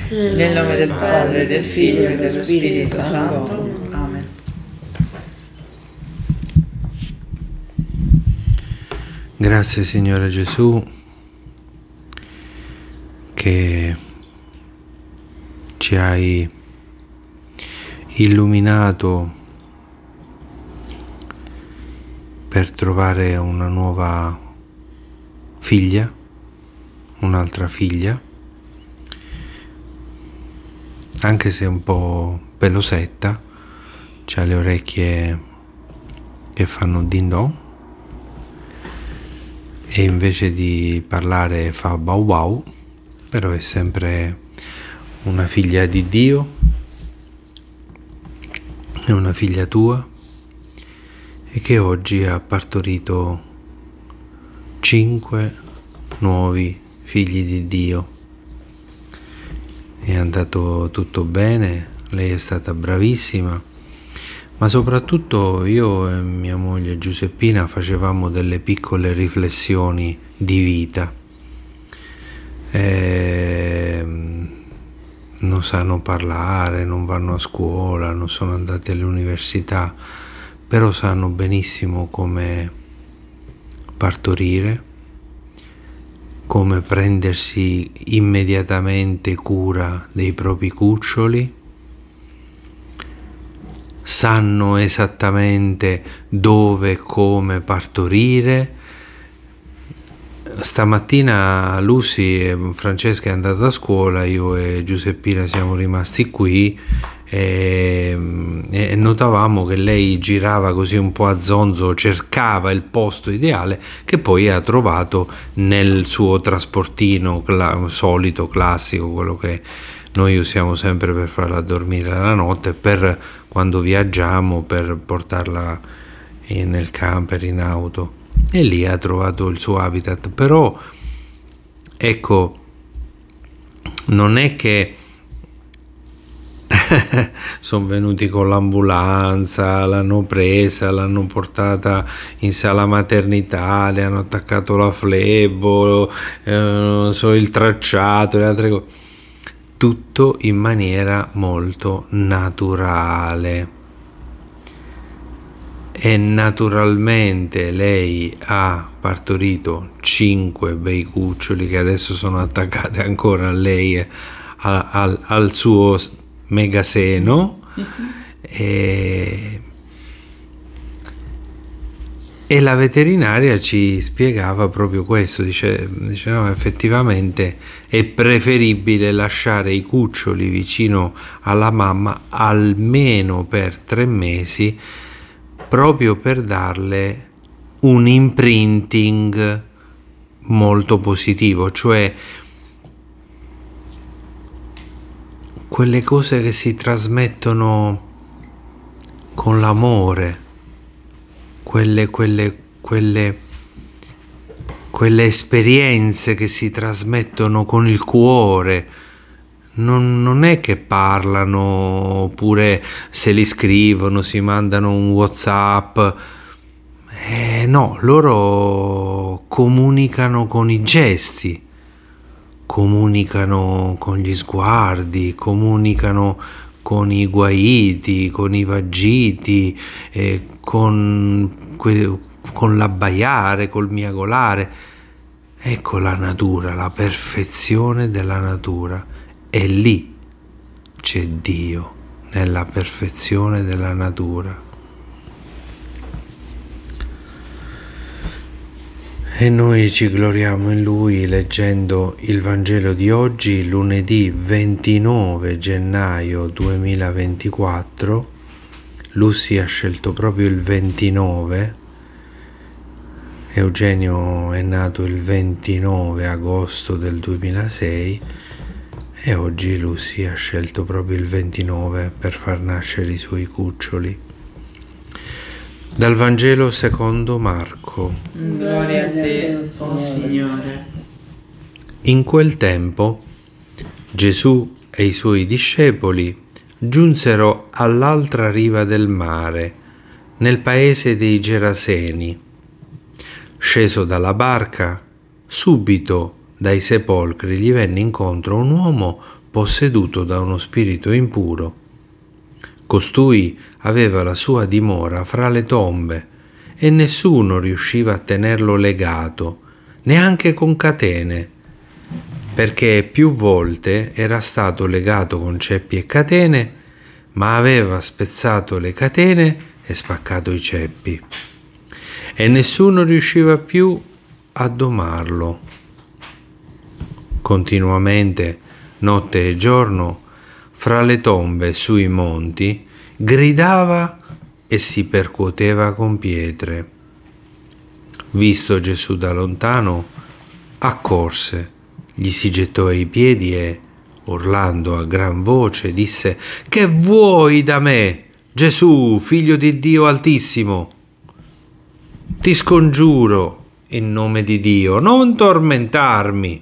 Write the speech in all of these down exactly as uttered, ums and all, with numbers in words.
Nel nome del Padre, del Figlio e dello Spirito Santo. Amen. Grazie Signore Gesù che ci hai illuminato per trovare una nuova figlia, un'altra figlia, anche se un po' pelosetta, c'ha le orecchie che fanno din don e invece di parlare fa bau bau, però è sempre una figlia di Dio, è una figlia tua e che oggi ha partorito cinque nuovi figli di Dio. È andato tutto bene, lei è stata bravissima, ma soprattutto io e mia moglie Giuseppina facevamo delle piccole riflessioni di vita. E non sanno parlare, non vanno a scuola, non sono andati all'università, però sanno benissimo come partorire, come prendersi immediatamente cura dei propri cuccioli, sanno esattamente dove e come partorire. Stamattina Lucy e Francesca è andata a scuola, io e Giuseppina siamo rimasti qui e, e notavamo che lei girava così un po' a zonzo, cercava il posto ideale che poi ha trovato nel suo trasportino cla- solito, classico, quello che noi usiamo sempre per farla dormire la notte, per quando viaggiamo, per portarla in, nel camper, in auto. E lì ha trovato il suo habitat. Però ecco, non è che sono venuti con l'ambulanza, l'hanno presa, l'hanno portata in sala maternità, le hanno attaccato la flebo, eh, so, il tracciato, le altre cose, tutto in maniera molto naturale. E naturalmente lei ha partorito cinque bei cuccioli che adesso sono attaccati ancora a lei, a, al, al suo megaseno. Mm-hmm. e, e la veterinaria ci spiegava proprio questo, dice, dice no, effettivamente è preferibile lasciare i cuccioli vicino alla mamma almeno per tre mesi, proprio per darle un imprinting molto positivo, cioè quelle cose che si trasmettono con l'amore, quelle, quelle, quelle, quelle esperienze che si trasmettono con il cuore. Non, non è che parlano, oppure se li scrivono, si mandano un WhatsApp. Eh, no, loro comunicano con i gesti, comunicano con gli sguardi, comunicano con i guaiti, con i vagiti, eh, con, con l'abbaiare, col miagolare. Ecco la natura, la perfezione della natura. E lì c'è Dio, nella perfezione della natura. E noi ci gloriamo in Lui leggendo il Vangelo di oggi, lunedì ventinove gennaio duemilaventiquattro. Lucy ha scelto proprio il ventinove. Eugenio è nato il ventinove agosto del duemilasei. E oggi Lucy ha scelto proprio il ventinove per far nascere i suoi cuccioli. Dal Vangelo secondo Marco. Gloria a te, o Signore. In quel tempo Gesù e i suoi discepoli giunsero all'altra riva del mare, nel paese dei Geraseni. Sceso dalla barca, subito dai sepolcri gli venne incontro un uomo posseduto da uno spirito impuro. Costui aveva la sua dimora fra le tombe e nessuno riusciva a tenerlo legato, neanche con catene, perché più volte era stato legato con ceppi e catene, ma aveva spezzato le catene e spaccato i ceppi, e nessuno riusciva più a domarlo. Continuamente, notte e giorno, fra le tombe e sui monti, gridava e si percuoteva con pietre. Visto Gesù da lontano, accorse, gli si gettò ai piedi e, urlando a gran voce, disse: «Che vuoi da me, Gesù, figlio di Dio Altissimo? Ti scongiuro, in nome di Dio, non tormentarmi!»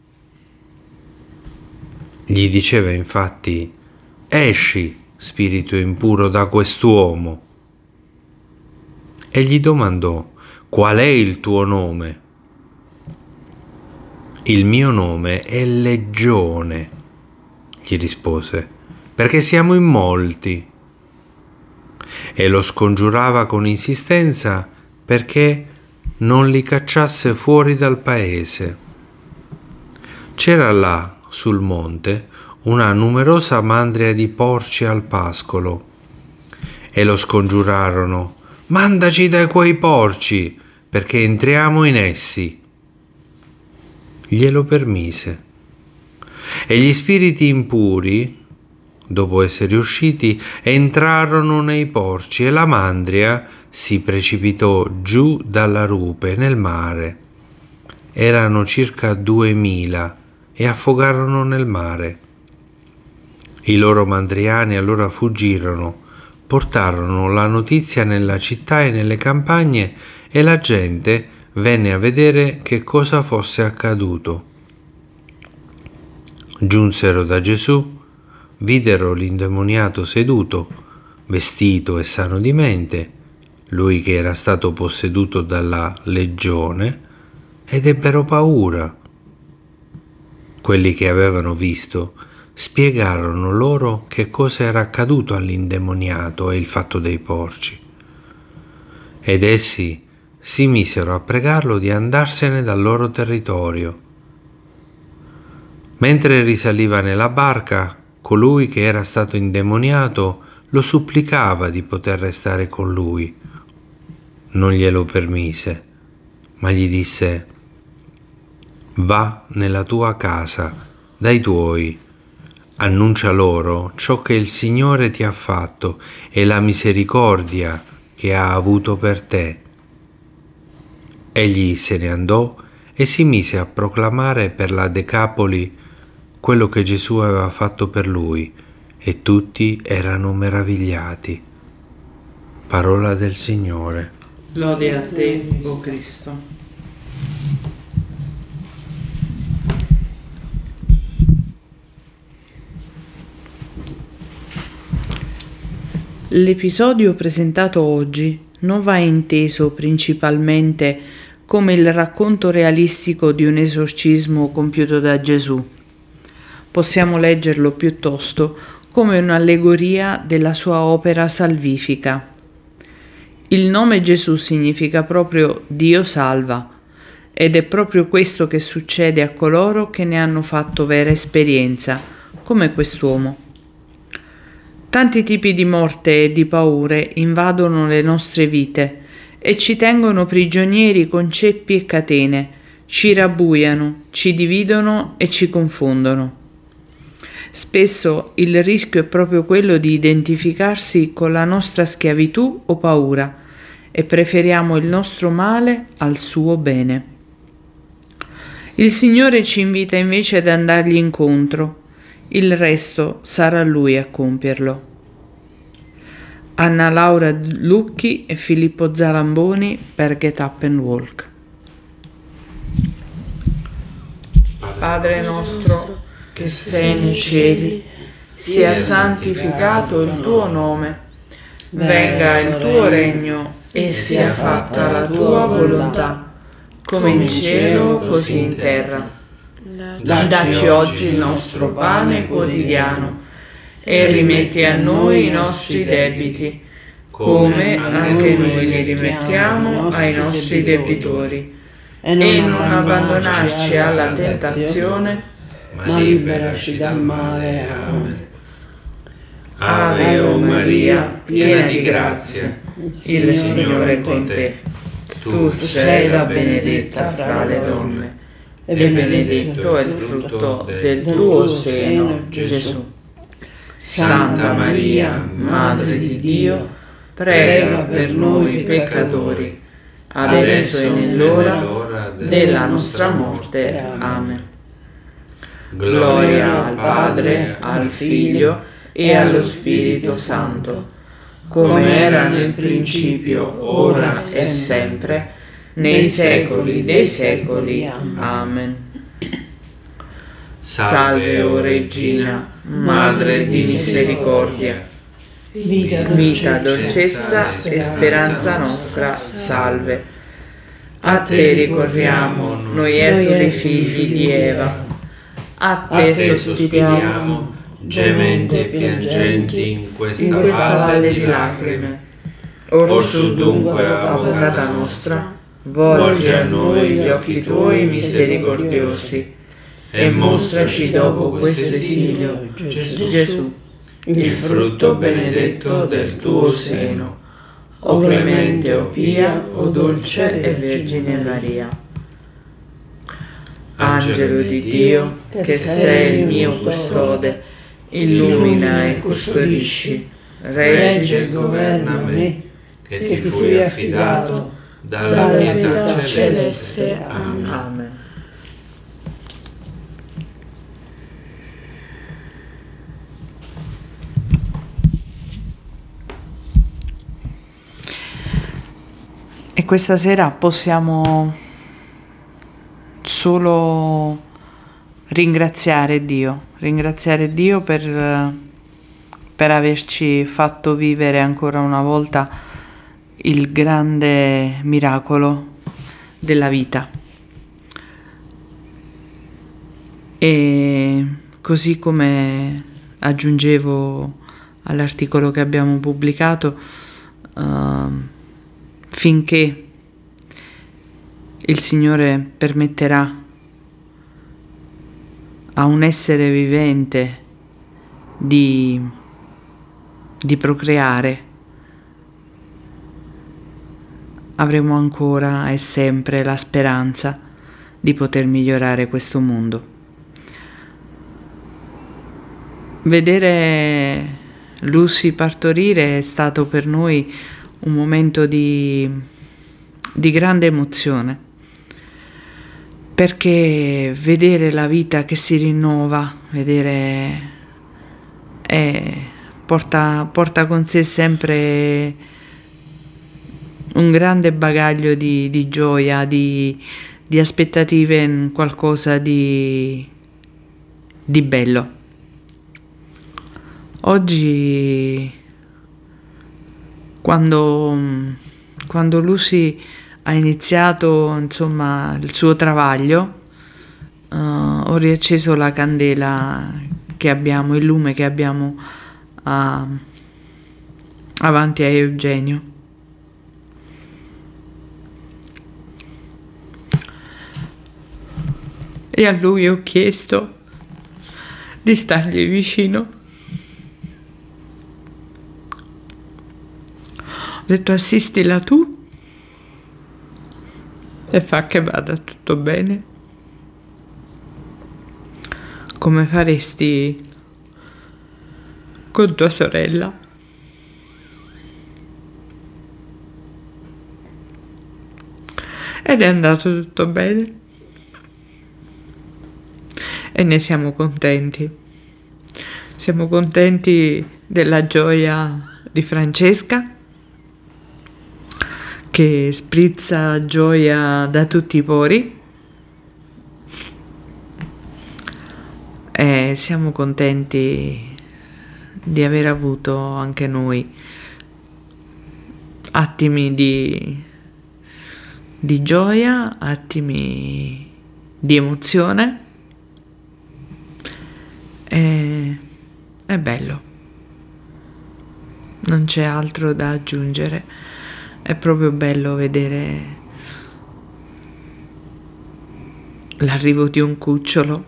Gli diceva infatti: «Esci, spirito impuro, da quest'uomo!» E gli domandò: «Qual è il tuo nome?» «Il mio nome è Legione», gli rispose, «perché siamo in molti». E lo scongiurava con insistenza perché non li cacciasse fuori dal paese. C'era là, sul monte, una numerosa mandria di porci al pascolo, e lo scongiurarono: «Mandaci da quei porci, perché entriamo in essi». Glielo permise. E gli spiriti impuri, dopo essere usciti, entrarono nei porci, e la mandria si precipitò giù dalla rupe nel mare. Erano circa duemila e affogarono nel mare. I loro mandriani allora fuggirono, portarono la notizia nella città e nelle campagne, e la gente venne a vedere che cosa fosse accaduto. Giunsero da Gesù, videro l'indemoniato seduto, vestito e sano di mente, lui che era stato posseduto dalla legione, ed ebbero paura. Quelli che avevano visto spiegarono loro che cosa era accaduto all'indemoniato e il fatto dei porci. Ed essi si misero a pregarlo di andarsene dal loro territorio. Mentre risaliva nella barca, colui che era stato indemoniato lo supplicava di poter restare con lui. Non glielo permise, ma gli disse: «Va nella tua casa, dai tuoi, annuncia loro ciò che il Signore ti ha fatto e la misericordia che ha avuto per te». Egli se ne andò e si mise a proclamare per la Decapoli quello che Gesù aveva fatto per lui, e tutti erano meravigliati. Parola del Signore. Lode a te, o Cristo. L'episodio presentato oggi non va inteso principalmente come il racconto realistico di un esorcismo compiuto da Gesù. Possiamo leggerlo piuttosto come un'allegoria della sua opera salvifica. Il nome Gesù significa proprio Dio salva, ed è proprio questo che succede a coloro che ne hanno fatto vera esperienza, come quest'uomo. Tanti tipi di morte e di paure invadono le nostre vite e ci tengono prigionieri con ceppi e catene, ci rabbuiano, ci dividono e ci confondono. Spesso il rischio è proprio quello di identificarsi con la nostra schiavitù o paura e preferiamo il nostro male al suo bene. Il Signore ci invita invece ad andargli incontro, il resto sarà Lui a compierlo. Anna Laura Lucchi e Filippo Zalamboni per Get Up and Walk. Padre nostro che sei nei cieli, sia santificato il tuo nome, venga il tuo regno e sia fatta la tua volontà, come in cielo così in terra. Dacci oggi il nostro pane quotidiano e rimetti a noi i nostri debiti, come anche noi li rimettiamo ai nostri debitori. E non abbandonarci alla tentazione, ma liberaci dal male. Amen. Ave o Maria, piena di grazia, il Signore è con te. Tu sei la benedetta fra le donne, e benedetto è il frutto del tuo seno, Gesù. Santa Maria, Madre di Dio, prega per noi peccatori, adesso e nell'ora della nostra morte. Amen. Gloria al Padre, al Figlio e allo Spirito Santo, come era nel principio, ora e sempre, nei secoli dei secoli. Amen. Salve, o Regina, Madre di misericordia, Vita, vita, dolcezza e speranza nostra, salve. A te ricorriamo, noi esuli figli di Eva, a te sospiriamo, gementi e piangenti in questa, in questa valle valle di di lacrime. lacrime. Orsù dunque, Avvocata nostra, volgi a noi gli occhi tuoi misericordiosi e mostraci dopo questo esilio, Gesù, Gesù, il frutto benedetto del tuo seno. O clemente, o pia, o dolce e Vergine Maria. Angelo di Dio, che sei il mio custode, illumina e custodisci, reggi e governa me, che ti fui affidato dalla pietà celeste. Amen. Amen. E questa sera possiamo solo ringraziare Dio, ringraziare Dio per, per averci fatto vivere ancora una volta il grande miracolo della vita. E così come aggiungevo all'articolo che abbiamo pubblicato, uh, finché il Signore permetterà a un essere vivente di, di procreare, avremo ancora e sempre la speranza di poter migliorare questo mondo. Vedere Lucy partorire è stato per noi un momento di, di grande emozione, perché vedere la vita che si rinnova, vedere è, porta, porta con sé sempre un grande bagaglio di, di gioia, di, di aspettative in qualcosa di, di bello. Oggi Quando, quando Lucy ha iniziato, insomma, il suo travaglio, uh, ho riacceso la candela che abbiamo, il lume che abbiamo uh, avanti a Eugenio. E a lui ho chiesto di stargli vicino. Ho detto: assistila tu e fa che vada tutto bene, come faresti con tua sorella. Ed è andato tutto bene e ne siamo contenti. Siamo contenti della gioia di Francesca, che sprizza gioia da tutti i pori, e siamo contenti di aver avuto anche noi attimi di, di gioia, attimi di emozione, E è bello, non c'è altro da aggiungere, è proprio bello vedere l'arrivo di un cucciolo.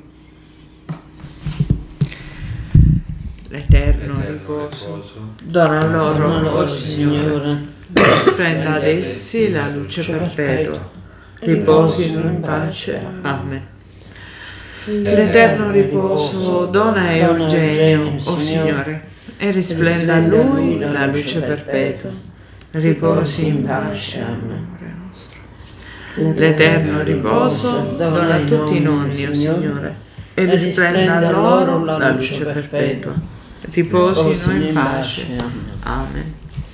L'eterno riposo dona loro, oh Signore, spenda ad essi la luce perpetua, riposino in pace. Amen. L'eterno riposo dona a Eugenio, oh Signore, e risplenda a lui la luce perpetua, riposi in pace. Amen. L'eterno riposo dona a tutti i nonni, oh Signore, e risplenda a loro la luce perpetua, riposino in pace. Amen.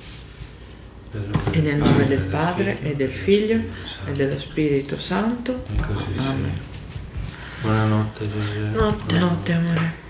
E nel nome del Padre, e del Figlio, e dello Spirito Santo. Amen. Buonanotte, Gesù. Notte, notte, amore.